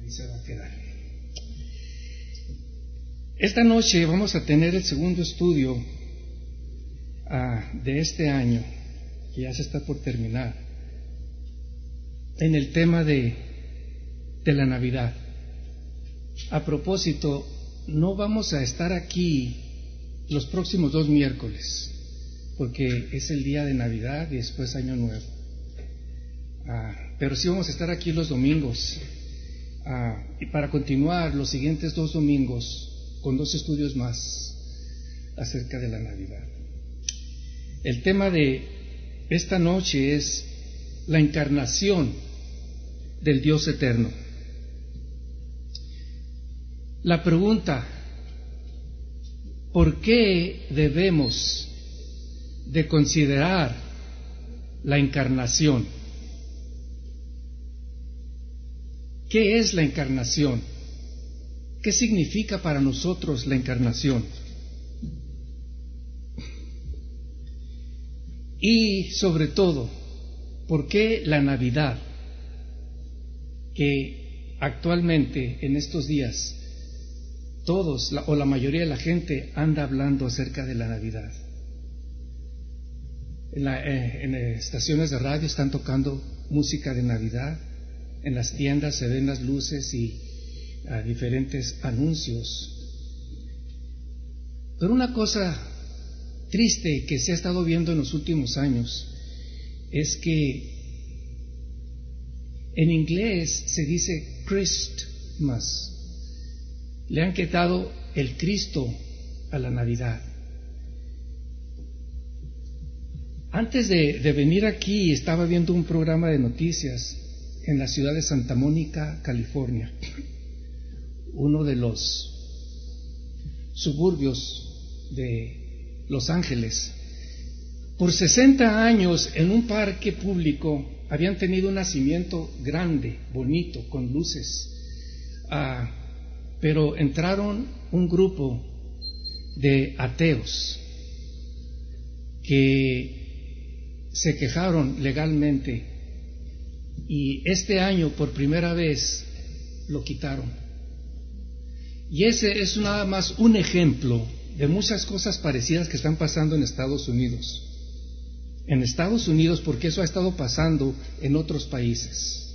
Ahí se va a quedar. Esta noche vamos a tener el segundo estudio de este año, que ya se está por terminar, en el tema de la Navidad. A propósito, no vamos a estar aquí los próximos 2 miércoles, porque es el día de Navidad y después Año Nuevo. Pero sí vamos a estar aquí los domingos, y para continuar los siguientes 2 domingos con 2 estudios más acerca de la Navidad. El tema de esta noche es la encarnación del Dios eterno. La pregunta: ¿por qué debemos de considerar la encarnación? ¿Qué es la encarnación? ¿Qué significa para nosotros la encarnación? Y sobre todo, ¿por qué la Navidad, que actualmente en estos días todos o la mayoría de la gente anda hablando acerca de la Navidad? En estaciones de radio están tocando música de Navidad, en las tiendas se ven las luces y diferentes anuncios. Pero una cosa triste que se ha estado viendo en los últimos años es que en inglés se dice Christmas. Le han quitado el Cristo a la Navidad. Antes de venir aquí estaba viendo un programa de noticias en la ciudad de Santa Mónica, California, uno de los suburbios de Los Ángeles. Por 60 años en un parque público habían tenido un nacimiento grande, bonito, con luces, pero entraron un grupo de ateos que se quejaron legalmente y este año por primera vez lo quitaron. Y ese es nada más un ejemplo de muchas cosas parecidas que están pasando en Estados Unidos. En Estados Unidos, porque eso ha estado pasando en otros países.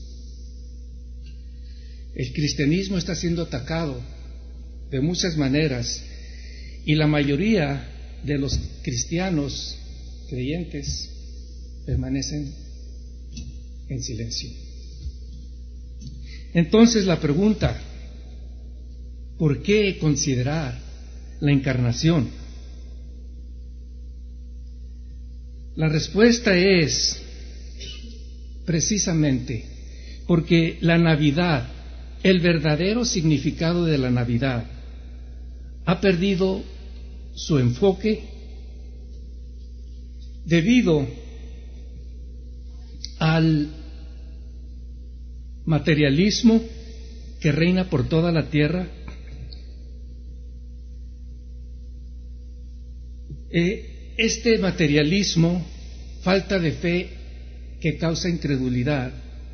El cristianismo está siendo atacado de muchas maneras y la mayoría de los cristianos creyentes permanecen en silencio. Entonces la pregunta: ¿por qué considerar la encarnación? La respuesta es precisamente porque la Navidad, el verdadero significado de la Navidad, ha perdido su enfoque debido al materialismo que reina por toda la tierra. Este materialismo, falta de fe que causa incredulidad,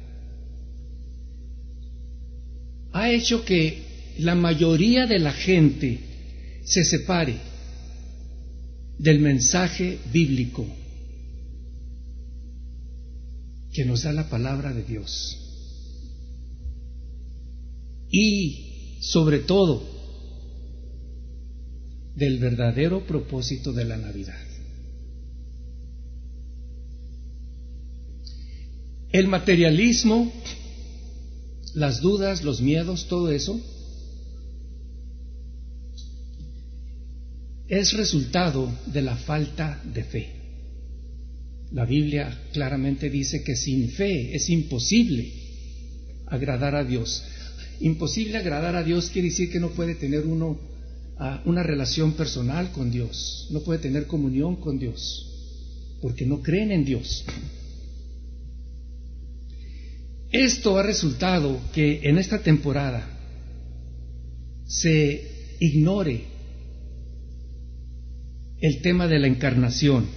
ha hecho que la mayoría de la gente se separe del mensaje bíblico que nos da la palabra de Dios y sobre todo del verdadero propósito de la Navidad. El materialismo, las dudas, los miedos, todo eso es resultado de la falta de fe. La Biblia claramente dice que sin fe es imposible agradar a Dios. Imposible agradar a Dios quiere decir que no puede tener uno una relación personal con Dios, no puede tener comunión con Dios, porque no creen en Dios. Esto ha resultado que en esta temporada se ignore el tema de la encarnación.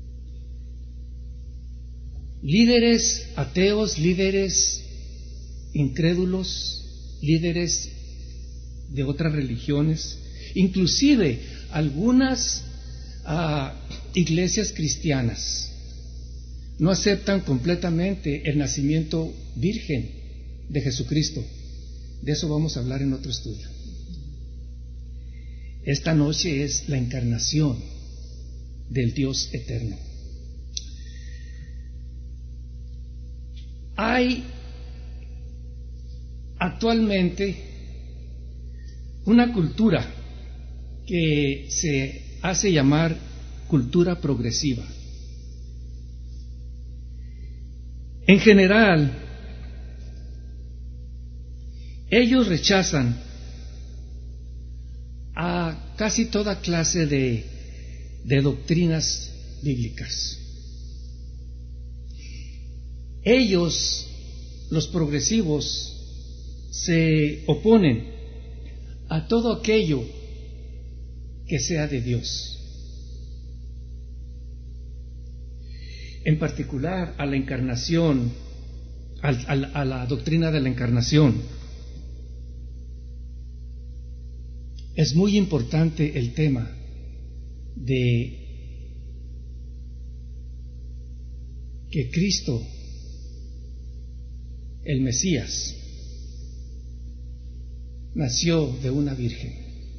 Líderes ateos, líderes incrédulos, líderes de otras religiones, inclusive algunas iglesias cristianas no aceptan completamente el nacimiento virgen de Jesucristo. De eso vamos a hablar en otro estudio. Esta noche es la encarnación del Dios eterno. Hay actualmente una cultura que se hace llamar cultura progresiva. En general, ellos rechazan a casi toda clase de doctrinas bíblicas. Ellos, los progresivos, se oponen a todo aquello que sea de Dios, en particular a la encarnación, a la doctrina de la encarnación. Es muy importante el tema de que Cristo, el Mesías, nació de una virgen.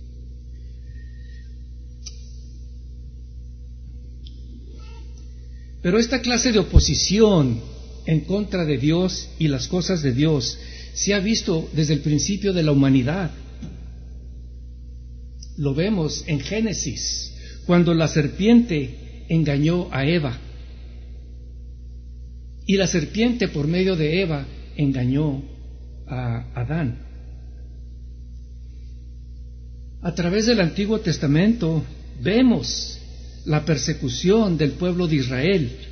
Pero esta clase de oposición en contra de Dios y las cosas de Dios se ha visto desde el principio de la humanidad. Lo vemos en Génesis, cuando la serpiente engañó a Eva. Y la serpiente, por medio de Eva, engañó a Adán. A través del Antiguo Testamento vemos la persecución del pueblo de Israel